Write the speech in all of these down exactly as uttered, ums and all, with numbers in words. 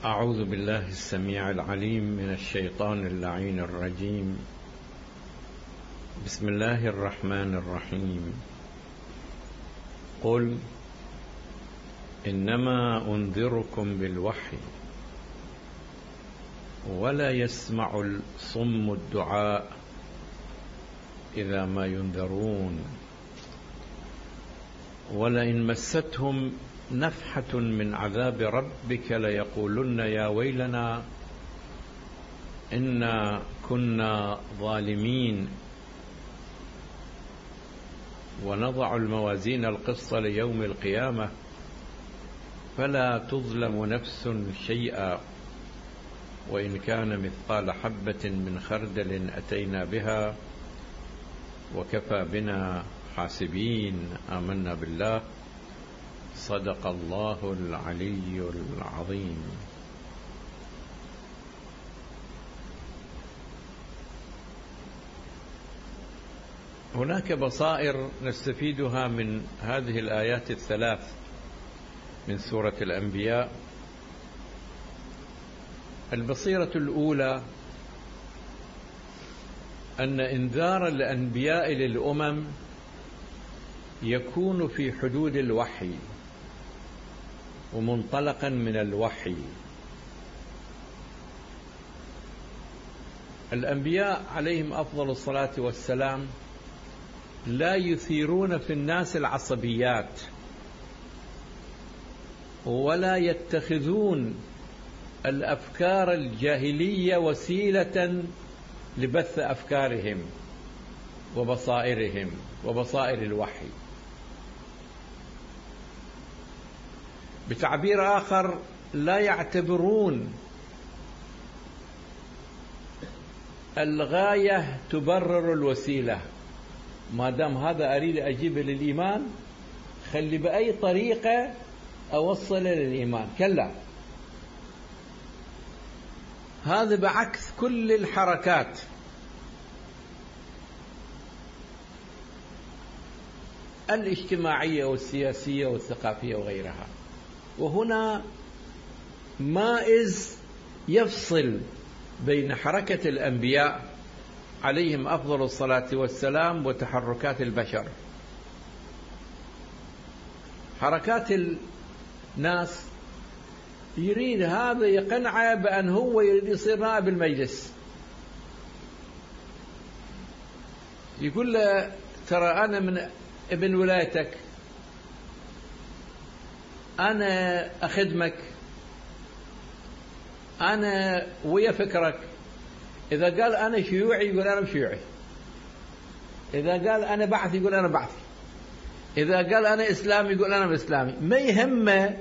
أعوذ بالله السميع العليم من الشيطان اللعين الرجيم. بسم الله الرحمن الرحيم. قل إنما أنذركم بالوحي ولا يسمع الصم الدعاء إذا ما ينذرون ولئن مستهم نفحة من عذاب ربك ليقولن يا ويلنا إنا كنا ظالمين ونضع الموازين القسط ليوم القيامة فلا تظلم نفس شيئا وإن كان مثقال حبة من خردل أتينا بها وكفى بنا حاسبين. آمنا بالله. صدق الله العلي العظيم. هناك بصائر نستفيدها من هذه الآيات الثلاث من سورة الأنبياء. البصيرة الأولى أن إنذار الأنبياء للأمم يكون في حدود الوحي ومنطلقا من الوحي. الأنبياء عليهم أفضل الصلاة والسلام لا يثيرون في الناس العصبيات ولا يتخذون الأفكار الجاهلية وسيلة لبث أفكارهم وبصائرهم وبصائر الوحي. بتعبير آخر لا يعتبرون الغاية تبرر الوسيلة. ما دام هذا أريد أجيب للإيمان خلي بأي طريقة أوصل للإيمان. كلا، هذا بعكس كل الحركات. الاجتماعية والسياسية والثقافية وغيرها. وهنا مائز يفصل بين حركة الأنبياء عليهم أفضل الصلاة والسلام وتحركات البشر. حركات الناس يريد هذا يقنع بأن هو يريد يصير نائب المجلس، يقول له ترى أنا من ابن ولايتك، أنا أخدمك، أنا ويا فكرك. إذا قال أنا شيوعي يقول أنا شيوعي، إذا قال أنا بعثي يقول أنا بعثي، إذا قال أنا إسلامي يقول أنا إسلامي. ما يهمه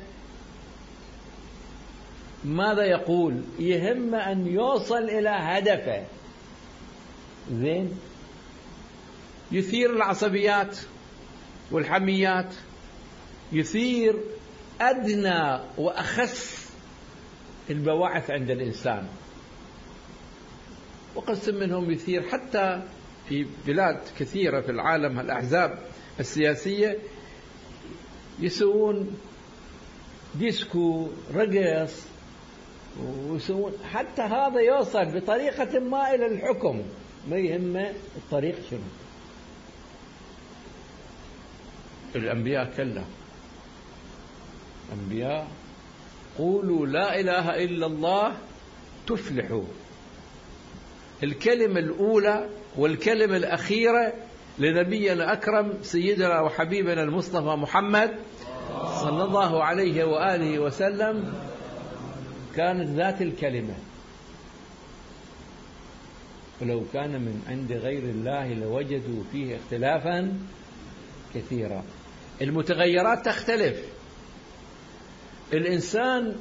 ماذا يقول، يهمه أن يوصل إلى هدفه. زين، يثير العصبيات والحميات، يثير أدنى وأخس البواعث عند الإنسان، وقسم منهم يثير حتى في بلاد كثيرة في العالم الأحزاب السياسية يسوون ديسكو رقص ويسوون حتى هذا يوصل بطريقة ما إلى الحكم. ما يهمه الطريق شنو. الأنبياء كلا، أنبياء قولوا لا إله إلا الله تفلحوا. الكلمة الأولى والكلمة الأخيرة لنبينا أكرم سيدنا وحبيبنا المصطفى محمد صلى الله عليه وآله وسلم كانت ذات الكلمة. ولو كان من عند غير الله لوجدوا فيه اختلافا كثيرا. المتغيرات تختلف. الإنسان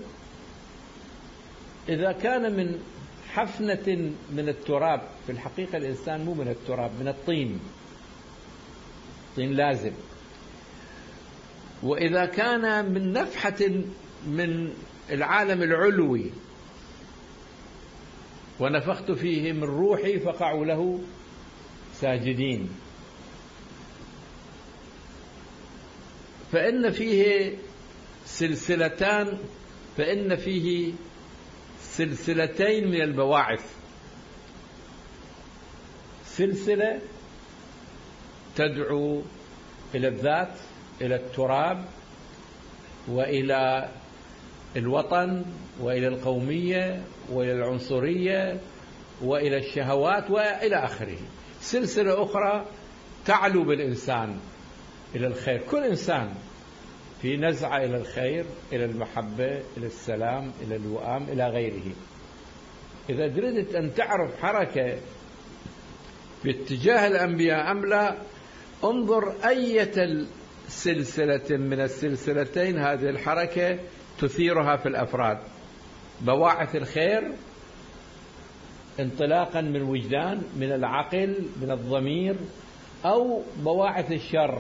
إذا كان من حفنة من التراب، في الحقيقة الإنسان مو من التراب، من الطين، طين لازم. وإذا كان من نفحة من العالم العلوي ونفخت فيه من روحي فقعوا له ساجدين. فإن فيه سلسلتان، فإن فيه سلسلتين من البواعث، سلسلة تدعو إلى الذات، إلى التراب، وإلى الوطن، وإلى القومية، وإلى العنصرية، وإلى الشهوات، وإلى آخره. سلسلة أخرى تعلو بالإنسان إلى الخير، كل إنسان في نزعة إلى الخير، إلى المحبة، إلى السلام، إلى الوئام، إلى غيره. إذا تريد أن تعرف حركة في اتجاه الأنبياء أم لا، انظر أية سلسلة من السلسلتين هذه الحركة تثيرها في الأفراد، بواعث الخير انطلاقا من وجدان، من العقل، من الضمير، أو بواعث الشر.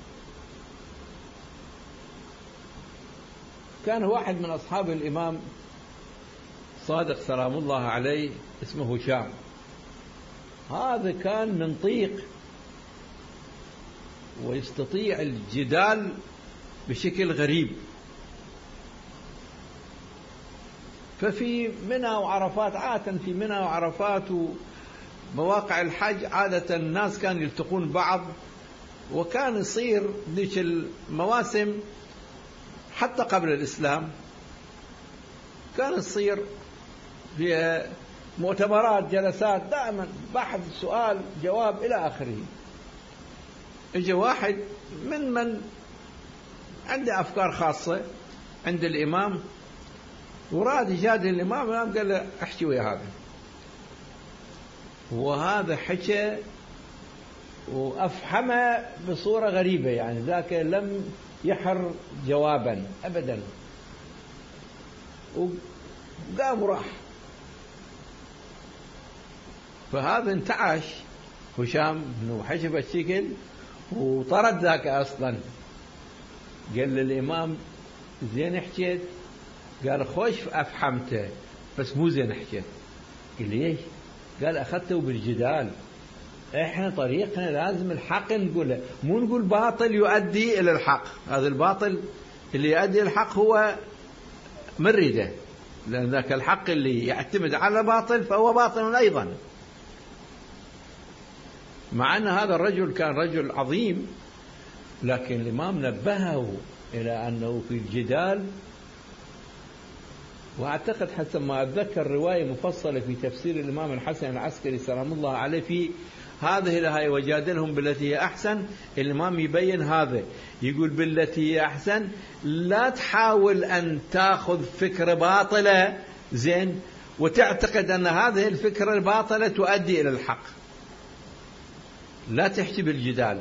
كان واحد من أصحاب الإمام صادق سلام الله عليه اسمه هشام، هذا كان منطيق ويستطيع الجدال بشكل غريب. ففي منى وعرفات، عادة في منى وعرفات ومواقع الحج، عادة الناس كانوا يلتقون بعض، وكان يصير ذيك المواسم حتى قبل الإسلام كان يصير في مؤتمرات، جلسات، دائما بحث، سؤال، جواب، إلى آخره. اجى واحد من من عنده أفكار خاصة عند الإمام وراد يجادل الإمام، الإمام قال له احكي ويا هذا، وهذا حكى وأفحمه بصورة غريبة، يعني ذاك لم يحر جوابا أبدا، وقام وراح. فهذا انتعش هشام انه حجب الشكل وطرد ذاك اصلا. قال للامام زين حكيت، قال خوش افحمته بس مو زين حكيت. قال ليش؟ قال اخذته بالجدال، احنا طريقنا لازم الحق نقوله، مو نقول باطل يؤدي الى الحق. هذا الباطل اللي يؤدي الحق هو مرده، لان ذاك الحق اللي يعتمد على باطل فهو باطل ايضا. مع أن هذا الرجل كان رجل عظيم، لكن الإمام نبهه إلى أنه في الجدال. وأعتقد حسب ما أتذكر رواية مفصلة في تفسير الإمام الحسن العسكري سلام الله عليه في هذه لهاي وجادلهم بالتي هي أحسن. الإمام يبين هذا، يقول بالتي هي أحسن، لا تحاول أن تأخذ فكرة باطلة زين وتعتقد أن هذه الفكرة الباطلة تؤدي إلى الحق. لا تحكي بالجدال،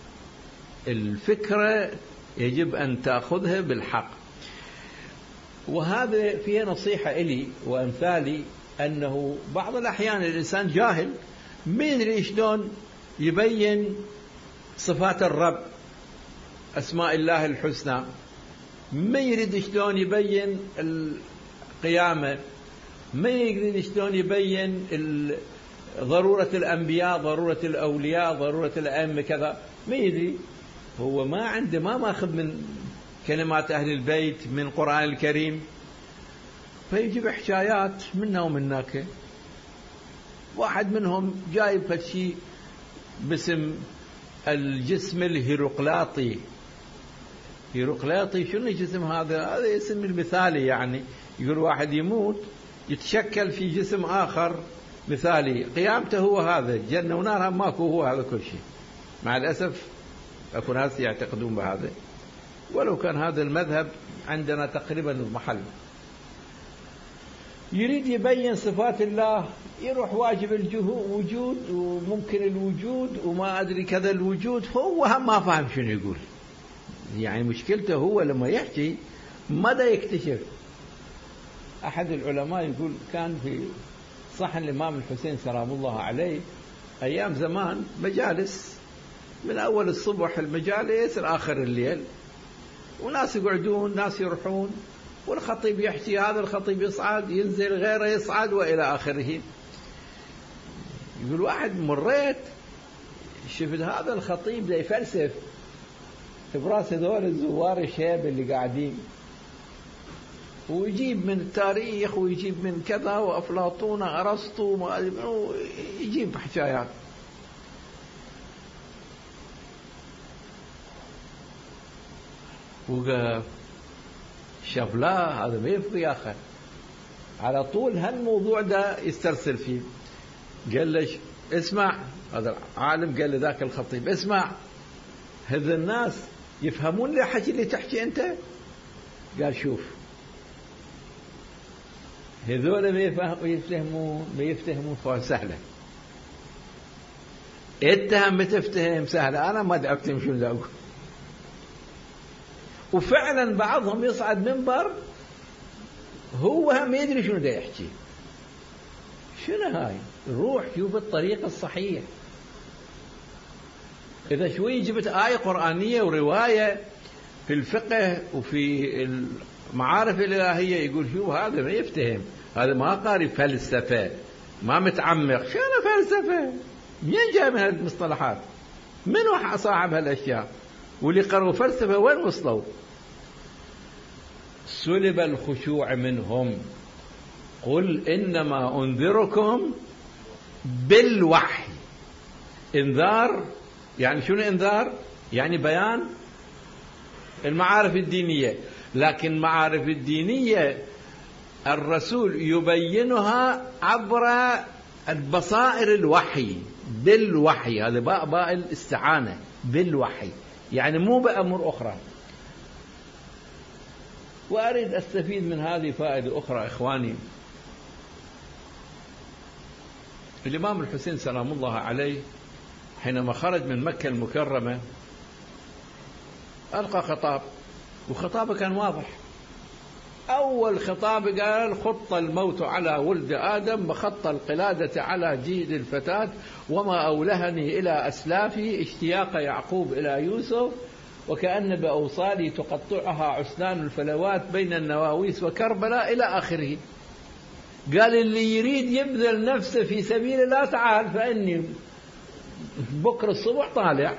الفكرة يجب أن تأخذها بالحق. وهذا فيه نصيحة إلي وأمثالي، أنه بعض الأحيان الإنسان جاهل ما يدري شلون يبين صفات الرب، أسماء الله الحسنى، ما يريد شلون يبين القيامة، ما يريد شلون يبين ضرورة الأنبياء، ضرورة الأولياء، ضرورة الأئمة، كذا ما يدري. هو ما عنده، ما ماخذ من كلمات أهل البيت من القرآن الكريم، فيجيب حكايات منا ومناك. واحد منهم جايب شيء باسم الجسم الهيروقلاطي. هيروقلاطي شنو الجسم هذا؟ هذا اسم المثالي، يعني يقول واحد يموت يتشكل في جسم آخر مثالي، قيامته هو هذا، جنة ونار ماكو، هو هذا كل شيء. مع الأسف أكو ناس يعتقدون بهذا، ولو كان هذا المذهب عندنا تقريبا المحل. يريد يبين صفات الله، يروح واجب الوجود وممكن الوجود وما أدري كذا الوجود، هو هم ما فاهم شنو يقول. يعني مشكلته هو لما يحكي ماذا يكتشف. أحد العلماء يقول كان في صحن الإمام الحسين سلام الله عليه أيام زمان مجالس من أول الصبح المجالس لآخر الليل، وناس يقعدون، ناس يروحون، والخطيب يحكي، هذا الخطيب يصعد ينزل، غيره يصعد، وإلى آخره. يقول واحد مريت شفت هذا الخطيب زي يفلسف براس هذول الزوار الشاب اللي قاعدين. ويجيب من التاريخ ويجيب من كذا وأفلاطون أرسطو يجيب حكايات. وقال شاف لا هذا ما يفضي يا أخي، على طول هالموضوع ده يسترسل فيه. قال ليش اسمع، هذا العالم قال لذاك الخطيب اسمع، هذا الناس يفهمون لي حكي اللي تحكي أنت؟ قال شوف هذول ما يفهمون ما يفتهمون فسهلة، اتهم بتفتهم سهلة، أنا ما أدري أفتهم شو ذاك. وفعلا بعضهم يصعد منبر هو هم يدري شنو دا يحكي. شنو هاي؟ روح شوف الطريق الصحيح. إذا شوي جبت آية قرآنية ورواية في الفقه وفي المعارف الإلهية يقول شوف هذا ما يفتهم، هذا ما قاري فلسفة، ما متعمق. شنو فلسفة؟ منين جاي من هذه المصطلحات؟ منو صاحب هالأشياء؟ واللي قرأوا فلسفة وين وصلوا؟ سلب الخشوع منهم. قل إنما أنذركم بالوحي. إنذار يعني شنو إنذار؟ يعني بيان المعارف الدينية، لكن المعارف الدينية الرسول يبينها عبر البصائر الوحي، بالوحي. هذا باء باء الاستعانة، بالوحي يعني مو بأمر أخرى. وأريد أستفيد من هذه فائدة أخرى إخواني. الإمام الحسين سلام الله عليه حينما خرج من مكة المكرمة ألقى خطاب، وخطابه كان واضح. أول خطاب قال خط الموت على ولد آدم وخط القلادة على جيد الفتاة، وما أولهني إلى أسلافي اشتياق يعقوب إلى يوسف، وكأن بأوصالي تقطعها عسنان الفلوات بين النواويس وكربلاء إلى آخره. قال اللي يريد يبذل نفسه في سبيل الله تعال فإني بكرة الصبح طالع.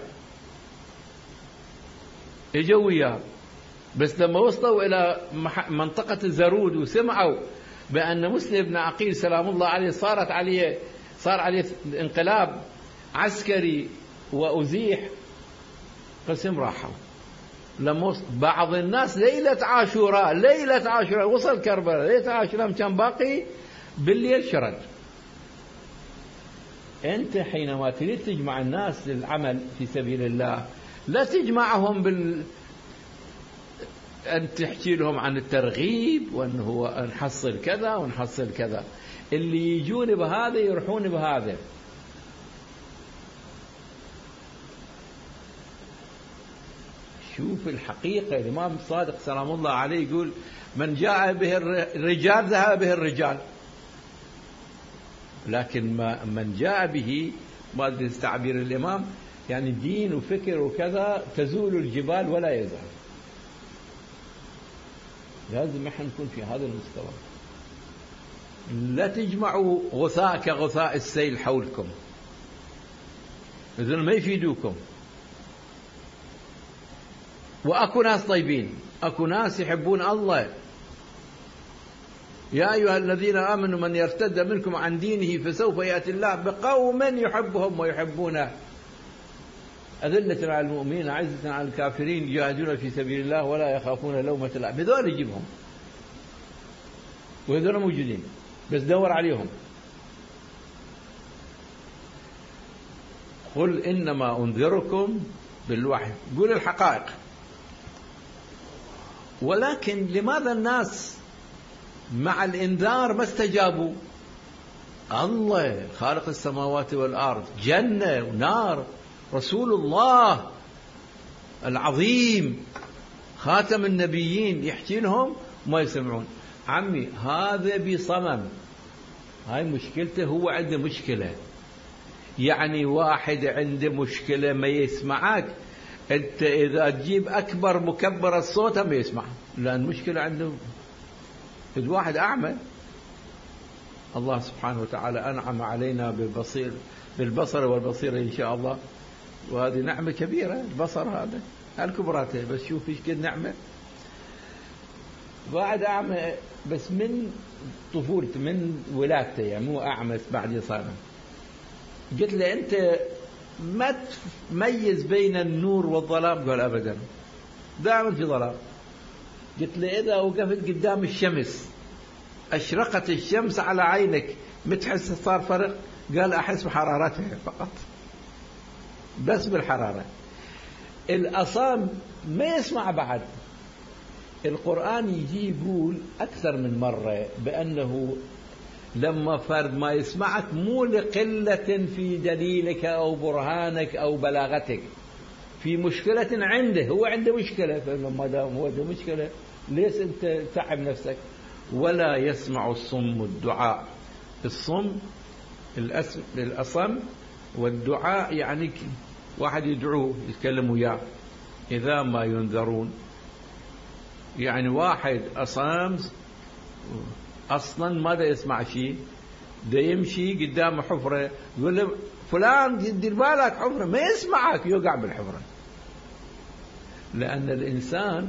اجوا وياه، بس لما وصلوا إلى منطقة الزرود وسمعوا بأن مسلم بن عقيل سلام الله عليه صارت عليه صار عليه انقلاب عسكري وأزيح، قسم راحوا. لما بعض الناس ليلة عاشوراء ليلة عاشوراء وصل كربلاء، ليلة عاشوراء كان باقي بالليل شرد. أنت حينما تريد تجمع الناس للعمل في سبيل الله لا تجمعهم بال أن تحكي لهم عن الترغيب وأن هو نحصل كذا ونحصل كذا. اللي يجون بهذا يروحون بهذا. شوف الحقيقة. الإمام الصادق سلام الله عليه يقول من جاء به الرجال ذهب به الرجال، لكن ما من جاء به ما أدري تعبير الإمام يعني دين وفكر وكذا تزول الجبال ولا يزال. لازم احنا نكون في هذا المستوى. لا تجمعوا غثاء كغثاء السيل حولكم، إذن ما يفيدوكم. وأكو ناس طيبين، أكو ناس يحبون الله. يا أيها الذين آمنوا من يرتد منكم عن دينه فسوف يأتي الله بقوم يحبهم ويحبونه أذلة على المؤمنين عزة على الكافرين يجاهدون في سبيل الله ولا يخافون لومة لائم. هذول يجيبهم، وهذول موجودين، بس دور عليهم. قل إنما أنذركم بالوحي، قول الحقائق. ولكن لماذا الناس مع الإنذار ما استجابوا؟ الله خالق السماوات والأرض، جنة ونار، رسول الله العظيم خاتم النبيين يحكي لهم ما يسمعون. عمي هذا بصمم، هاي مشكلته، هو عنده مشكلة. يعني واحد عنده مشكلة ما يسمعك، انت اذا تجيب اكبر مكبر الصوت ما يسمع، لان مشكلة عنده. الواحد اعمى، الله سبحانه وتعالى انعم علينا بالبصير بالبصر والبصيرة ان شاء الله، وهذه نعمة كبيرة. البصر هذا الكبراته، بس شوف ايش قد نعمة. واحد أعمى بس من طفولته من ولادته، يعني مو أعمى بعد يصاب. قلت له أنت ما تميز بين النور والظلام؟ قال أبدا، دائما في ظلام. قلت له إذا وقفت قدام الشمس أشرقت الشمس على عينك متحس صار فرق؟ قال أحس بحرارتها فقط، بس بالحرارة. الأصم ما يسمع بعد. القرآن يجي يقول أكثر من مرة بأنه لما فرد ما يسمعك مو لقلة في دليلك أو برهانك أو بلاغتك، في مشكلة عنده، هو عنده مشكلة، فلما دام هو عنده مشكلة ليش أنت تعب نفسك؟ ولا يسمع الصم الدعاء. الصم الأصم والدعاء يعني واحد يدعوه يتكلم وياه إذا ما ينذرون. يعني واحد أصم أصلا ماذا يسمع شيء، ده يمشي قدام حفرة يقول له فلان دير بالك حفرة، ما يسمعك، يوقع بالحفرة. لأن الإنسان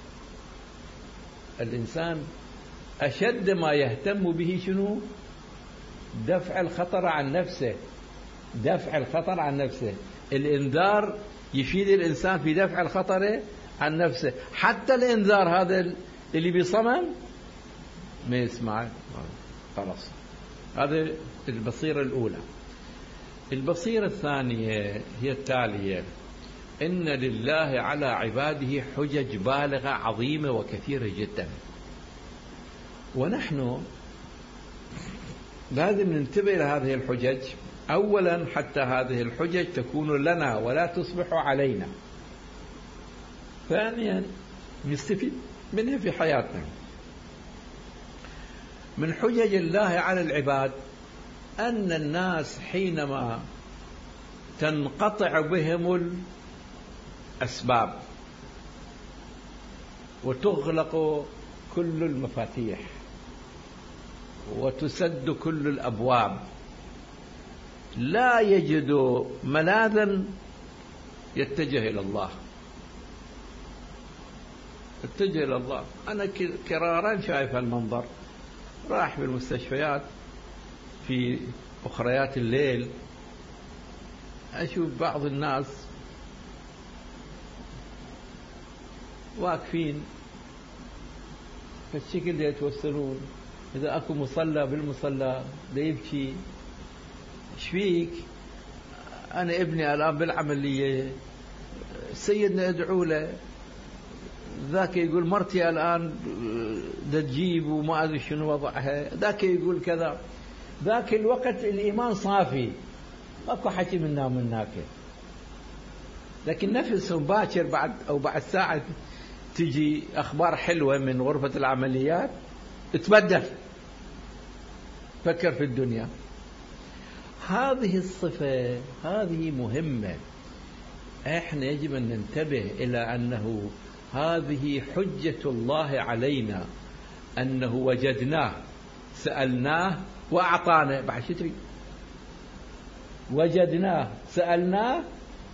الإنسان أشد ما يهتم به شنو؟ دفع الخطر عن نفسه، دفع الخطر عن نفسه. الإنذار يفيد الإنسان في دفع الخطر عن نفسه. حتى الإنذار هذا اللي بيصمم ما يسمع، خلاص. هذا البصيرة الأولى. البصيرة الثانية هي التالية: إن لله على عباده حجج بالغة عظيمة وكثيرة جدا، ونحن لازم ننتبه إلى هذه الحجج. أولا حتى هذه الحجج تكون لنا ولا تصبح علينا. ثانيا نستفيد منها في حياتنا. من حجج الله على العباد أن الناس حينما تنقطع بهم الأسباب وتغلق كل المفاتيح وتسد كل الأبواب لا يجد ملاذا يتجه إلى الله، يتجه إلى الله. أنا كرارا شايف المنظر، راح بالمستشفيات في أخريات الليل أشوف بعض الناس واقفين بالشكل اللي يتوسلون، إذا أكو مصلى بالمصلى ده يبكي. شفيك؟ أنا ابني الآن بالعملية، سيدنا ادعو له. ذاك يقول مرتي الآن ده تجيب وما أدري شنو وضعها، ذاك يقول كذا. ذاك الوقت الإيمان صافي، ماكو حكي منا ومناك. لكن نفسهم باكر بعد أو بعد ساعة تجي أخبار حلوة من غرفة العمليات تبدل، فكر في الدنيا. هذه الصفة هذه مهمة. احنا يجب أن ننتبه إلى أنه هذه حجة الله علينا، أنه وجدناه سألناه وأعطانا. بعد شو تريد؟ وجدناه سألناه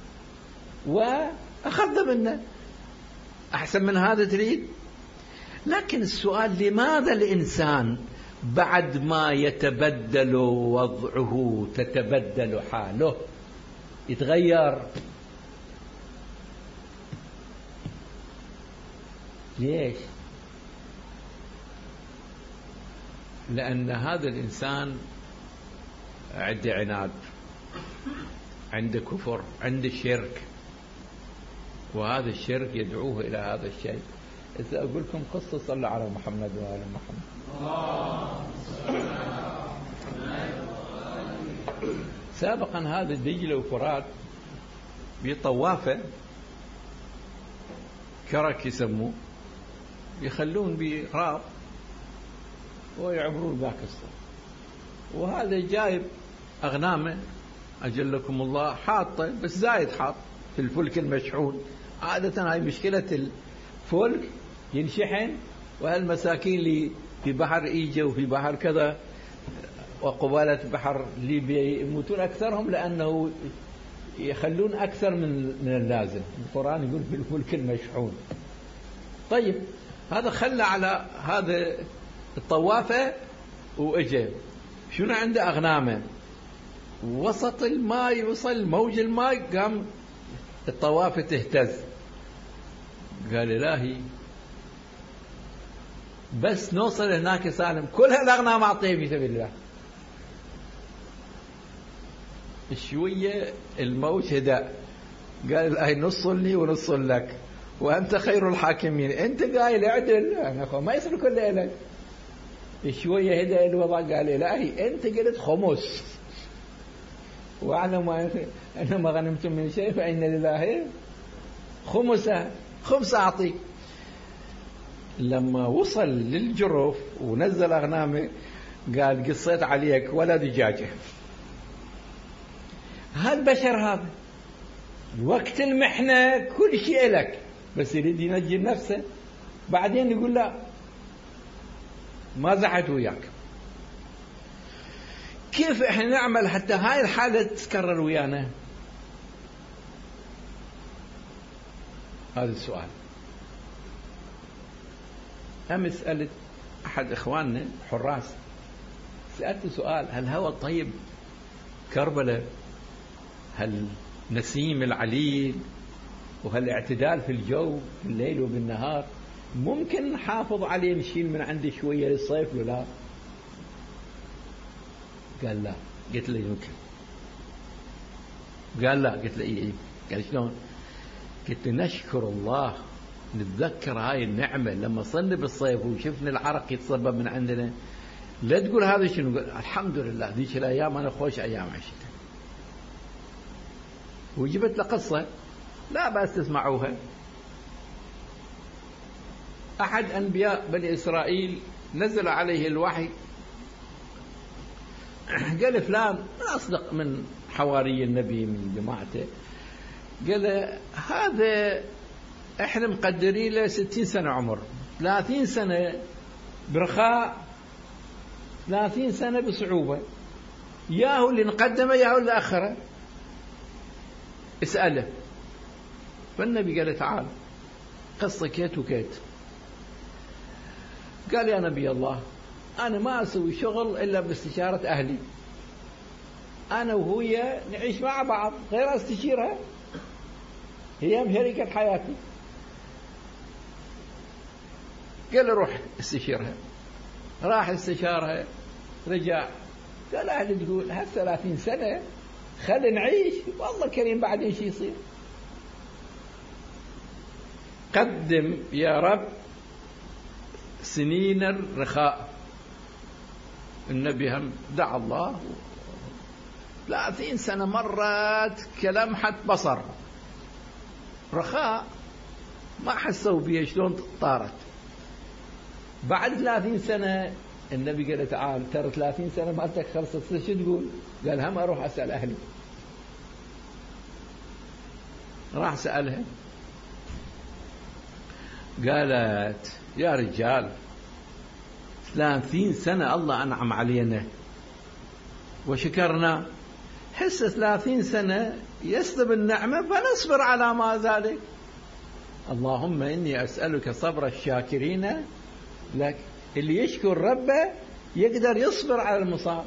وأخذ منا، أحسن من هذا تريد؟ لكن السؤال: لماذا الإنسان بعد ما يتبدل وضعه تتبدل حاله، يتغير؟ ليش؟ لأن هذا الإنسان عنده عناد، عنده كفر، عنده شرك، وهذا الشرك يدعوه إلى هذا الشيء. إذا أقول لكم قصة، صلى على محمد وآل محمد. سابقا هذا دجلة وفرات بطوافة كرك يسموه، يخلون بغراب ويعبرون ذاك الصف، وهذا جايب أغنامه أجلكم الله حاطه، بس زايد حاط في الفلك المشحون. عادة هاي مشكلة الفلك، ينشحن وهالمساكين اللي في بحر إيجا وفي بحر كذا وقبالة بحر ليبيا يموتون أكثرهم لأنه يخلون أكثر من من اللازم. القرآن يقول في الفلك المشحون. طيب هذا خلى على هذا الطوافة وإجا شنو عنده أغنامه، وسط الماء وصل موج الماء قام الطوافة تهتز. قال إلهي بس نوصل هناك سالم كل هالأغنام أعطيه في سبيل الله. شوية الموج هدأ، قال الآي نص لي ونص لك وأنت خير الحاكمين. أنت قايل اعدل، أنا ما يصير كله لك. شوية هدأ الوضع، قال إلهي أنت قلت خمس، وأعلم أن ما غنمتم من شيء فإن لله خمسة، خمس أعطيك. لما وصل للجرف ونزل أغنامه قال قصيت عليك ولا دجاجة. هالبشر هذا وقت المحنة كل شيء لك، بس يريد ينجي نفسه، بعدين يقول لا ما زحت وياك. كيف احنا نعمل حتى هاي الحالة تتكرر ويانا؟ هذا السؤال. أمس سألت أحد إخواننا حراس، سألت سؤال: هل هو الطيب كربلاء، هل نسيم العليل، وهل اعتدال في الجو في الليل وبالنهار ممكن نحافظ عليه، نشيل من عنده شوية للصيف ولا؟ قال لا. قلت له يمكن. قال لا. قلت له إيه. قال شلون؟ قلت له نشكر الله، نتذكر هاي النعمة لما صرنا بالصيف وشفنا العرق يتصبب من عندنا، لا تقول هذا شنو، قال الحمد لله ذيك الأيام أنا خوش أيام عشتها. وجبت له قصة لا بأس تسمعوها. أحد أنبياء بني إسرائيل نزل عليه الوحي، قال فلان ما أصدق من حواري النبي من جماعته، قال هذا احنا مقدرين له ستين سنة عمر، ثلاثين سنة برخاء، ثلاثين سنة بصعوبة، ياهو اللي نقدمه ياهو اللي أخره، اسأله. فالنبي قال تعال قصة كيت وكيت. قال يا نبي الله أنا ما أسوي شغل إلا باستشارة أهلي، أنا وهي نعيش مع بعض غير استشيرها، هي مشاركة حياتي. قال روح استشيرها. راح استشارها، رجع قال أهلي تقول هالثلاثين سنة خلي نعيش، والله كريم بعدين شي يصير. قدم يا رب سنين الرخاء. النبي هم دعا الله، ثلاثين سنة مرت كلمحة بصر رخاء، ما حسوا بيه شلون طارت. بعد ثلاثين سنة النبي قال تعال ترى ثلاثين سنة مالتك خلصت، شو تقول؟ قال هم أروح أسأل أهلي. راح سألها، قالت يا رجال ثلاثين سنة الله أنعم علينا وشكرنا، حس ثلاثين سنة يسلب النعمة فنصبر على ما ذلك. اللهم إني أسألك صبر الشاكرين لك. اللي يشكر ربه يقدر يصبر على المصاب.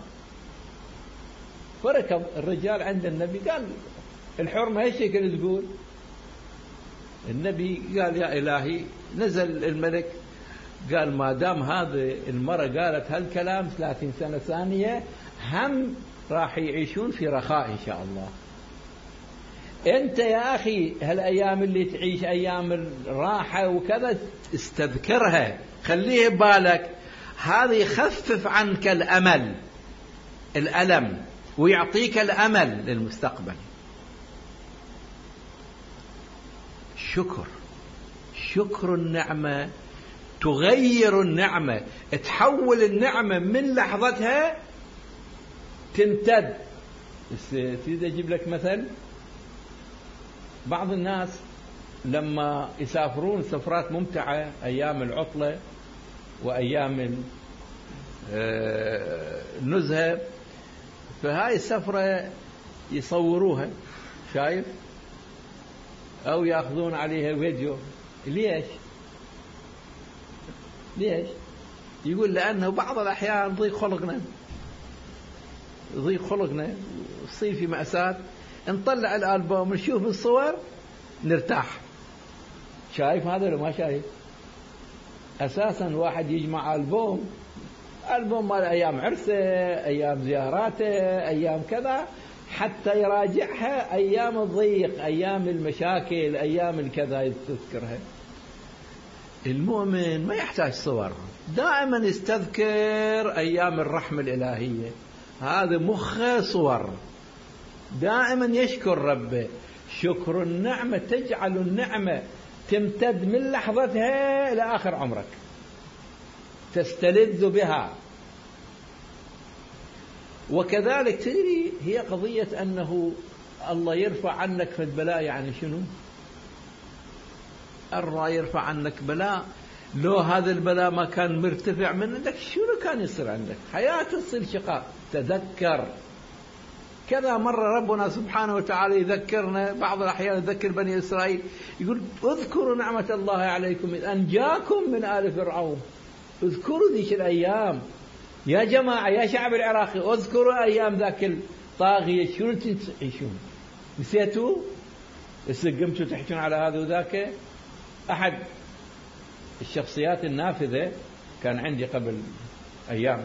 فركض الرجال عند النبي، قال الحرمة ايش شكل تقول؟ النبي قال يا إلهي، نزل الملك قال ما دام هذه المرة قالت هالكلام ثلاثين سنة ثانية هم راح يعيشون في رخاء إن شاء الله. أنت يا أخي هالأيام اللي تعيش أيام الراحة وكذا استذكرها، خليه ببالك، هذا يخفف عنك الأمل الألم ويعطيك الأمل للمستقبل. شكر شكر النعمة تغير النعمة، تحول النعمة من لحظتها تمتد. تريد أجيب لك مثل؟ بعض الناس لما يسافرون سفرات ممتعة أيام العطلة وأيام النزهة، فهاي السفرة يصوروها، شايف، أو يأخذون عليها فيديو. ليش؟ ليش؟ يقول لأنه بعض الأحيان ضيق خلقنا ضيق خلقنا يصير في مأساة، نطلع الألبوم نشوف الصور نرتاح. شايف هذا ولا ما شايف؟ أساسا واحد يجمع ألبوم ألبوم مال أيام عرسه، أيام زياراته، أيام كذا، حتى يراجعها أيام الضيق، أيام المشاكل، أيام الكذا يتذكرها. المؤمن ما يحتاج صور، دائما يستذكر أيام الرحمة الإلهية، هذا مخه صور، دائما يشكر ربه. شكر النعمة تجعل النعمة تمتد من لحظتها إلى آخر عمرك، تستلذ بها. وكذلك تدري هي قضية أنه الله يرفع عنك في البلاء، يعني شنو؟ الله يرفع عنك بلاء، لو هذا البلاء ما كان مرتفع من عندك شنو كان يصير عندك؟ حياة تصير شقاء. تذكر كذا مرة ربنا سبحانه وتعالى يذكرنا، بعض الأحيان يذكر بني إسرائيل يقول اذكروا نعمة الله عليكم إذ أنجاكم من آل فرعون. اذكروا ذيك الأيام يا جماعة، يا شعب العراقي، اذكروا أيام ذاك الطاغية شنو تعيشون. نسيتوا؟ هسه قمتوا تحكون على هذا وذاك. أحد الشخصيات النافذة كان عندي قبل أيام،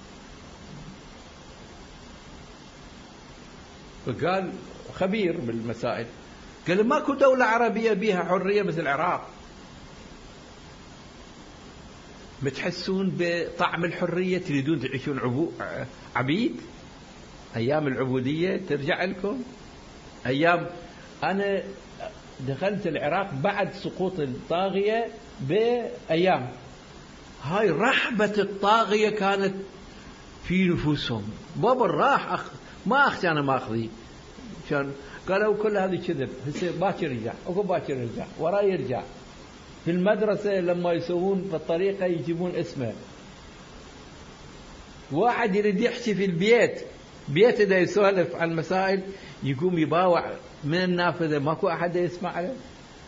فقال خبير بالمسائل، قال ماكو دولة عربية بيها حرية مثل العراق. بتحسون بطعم الحرية؟ تريدون تعيشون عبو عبيد؟ أيام العبودية ترجع لكم؟ أيام أنا دخلت العراق بعد سقوط الطاغية بأيام، هاي رحبة الطاغية كانت في نفوسهم. بابا راح أخ ما أخشى أنا ما أخذي كان قالوا كل هذه كذب. هسه باكر يرجع، أكو باكر يرجع، وراه يرجع. في المدرسة لما يسوون بالطريقة يجيبون اسمه. واحد يريد يحكي في البيت، بيت إذا يسولف عن المسائل يقوم يباوع من النافذة، ماكو أحد يسمع له.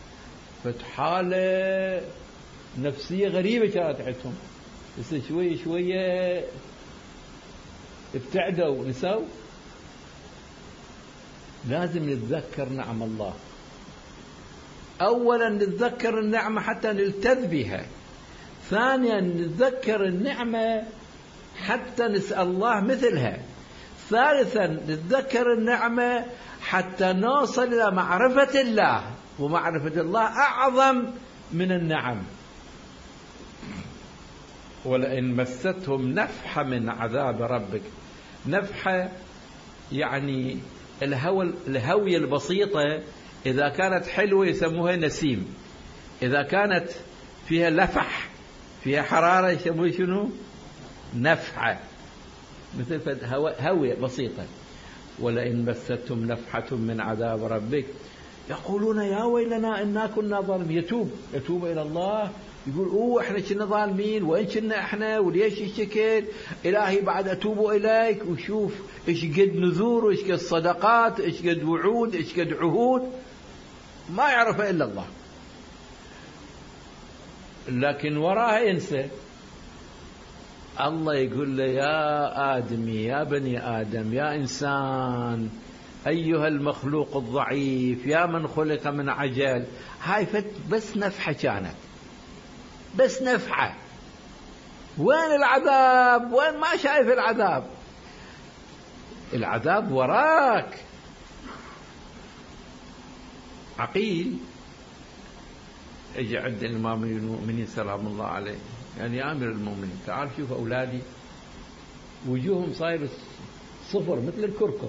فتحالة نفسية غريبة كانت عندهم. بس شوية شوية ابتعدوا نسوا. لازم نتذكر نعم الله. أولا نتذكر النعمة حتى نلتذ بها. ثانيا نتذكر النعمة حتى نسأل الله مثلها. ثالثا نتذكر النعمة حتى نوصل إلى معرفة الله، ومعرفة الله أعظم من النعم. ولئن مستهم نفحة من عذاب ربك، نفحة يعني الهوى الهوية البسيطة، إذا كانت حلوة يسموها نسيم، إذا كانت فيها لفح فيها حرارة يسموها شنو؟ نفحة، مثل هوية بسيطة. ولئن مستهم نفحة من عذاب ربك يقولون يا ويلنا إنا كنا ظالمين. يتوب يتوب إلى الله، يقول أوه إحنا كنا ظالمين، وإن كنا إحنا، وليش الشكل؟ إلهي بعد أتوب إليك. وشوف إيش قد نذور، وإيش قد صدقات، إيش قد وعود، إيش قد عهود، ما يعرف إلا الله. لكن وراها ينسى. الله يقول له يا آدمي، يا بني آدم، يا إنسان، أيها المخلوق الضعيف، يا من خلق من عجل. هاي فت بس نفحة كانت، بس نفحة. وين العذاب؟ وين؟ ما شايف العذاب. العذاب وراك. عقيل اجى عند الإمام المؤمنين سلام الله عليه، يعني يا أمير المؤمنين تعال شوف أولادي وجوههم صاير صفر مثل الكركم،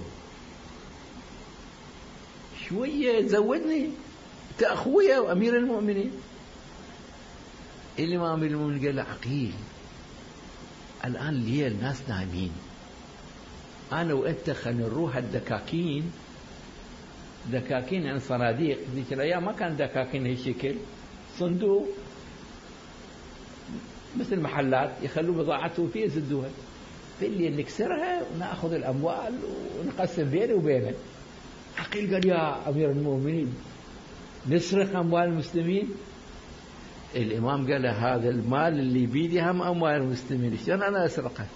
شوية زودني كأخويا وأمير المؤمنين. الإمام أمير المؤمنين قال له عقيل الآن الليل الناس نايمين، أنا وأنت خلينا نروح الدكاكين. دكاكين يعني صناديق، ذيك الأيام ما كان دكاكين هالشكل، صندوق مثل محلات يخلوا بضاعته فيه يسدوها، في اللي نكسرها ونأخذ الأموال ونقسم بيني وبينه. عقيل قال يا أمير المؤمنين نسرق أموال المسلمين؟ الإمام قال له هذا المال اللي بيدي هم أموال المسلمين، شلون أنا أسرقه؟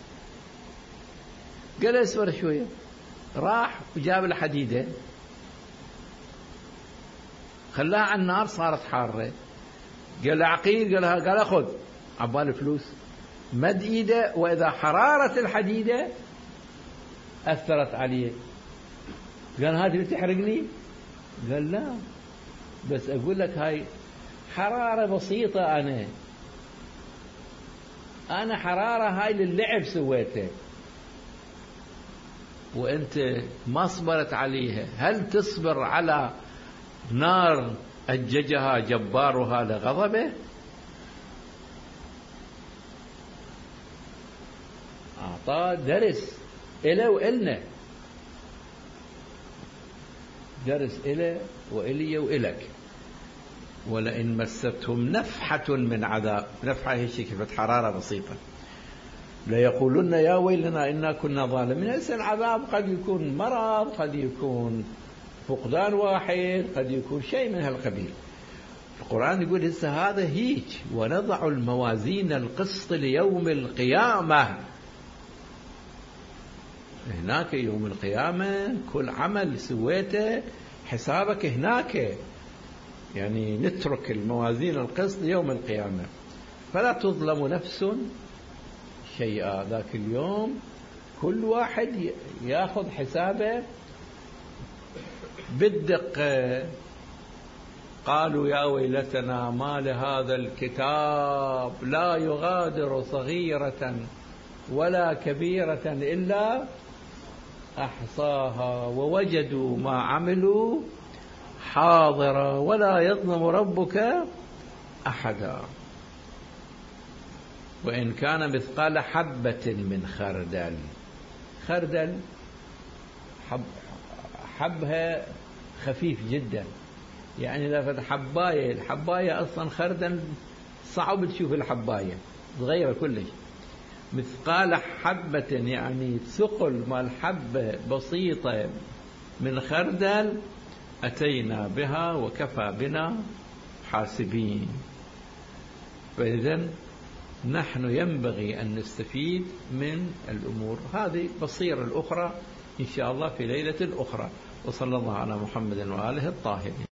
قال له اصبر شوية. راح وجاب له حديدة خلاها على النار صارت حارة. قال له عقيل، قال قال أخذ عبال فلوس. مد إيده وإذا حرارة الحديدة أثرت عليه. قال هذه بتحرقني؟ قال لا، بس أقول لك هاي حرارة بسيطة، أنا أنا حرارة هاي للعب سويته وأنت ما صبرت عليها. هل تصبر على نار أججها جبارها لغضبه؟ أعطاه درس إله وإلنا، درس إله وإلي وإلك. ولئن مستهم نفحة من عذاب، نفحة هي كيف حرارة بسيطة، ليقولن يا ويلنا إنا كنا ظالمين. هسه العذاب قد يكون مرض، قد يكون فقدان واحد، قد يكون شيء من هالقبيل. القرآن يقول هسه هذا هيك، ونضع الموازين القسط ليوم القيامة. هناك يوم القيامة كل عمل سويته حسابك هناك، يعني نترك الموازين القسط يوم القيامة، فلا تظلم نفس شيئا. ذاك اليوم كل واحد ياخذ حسابه بالدقة. قالوا يا ويلتنا ما لهذا الكتاب لا يغادر صغيرة ولا كبيرة إلا أحصاها ووجدوا ما عملوا حاضرا ولا يظلم ربك أحدا. وإن كان مثقال حبة من خردل، خردل حب حبها خفيف جدا، يعني إذا فتح حباية، الحباية أصلا خردل صعب تشوف الحباية صغيرة كلش. مثقال حبة يعني ثقل مال حبة بسيطة من خردل أتينا بها وكفى بنا حاسبين. فإذن نحن ينبغي أن نستفيد من الأمور هذه. بصير الأخرى إن شاء الله في ليلة أخرى. وصلى الله على محمد وآله الطاهرين.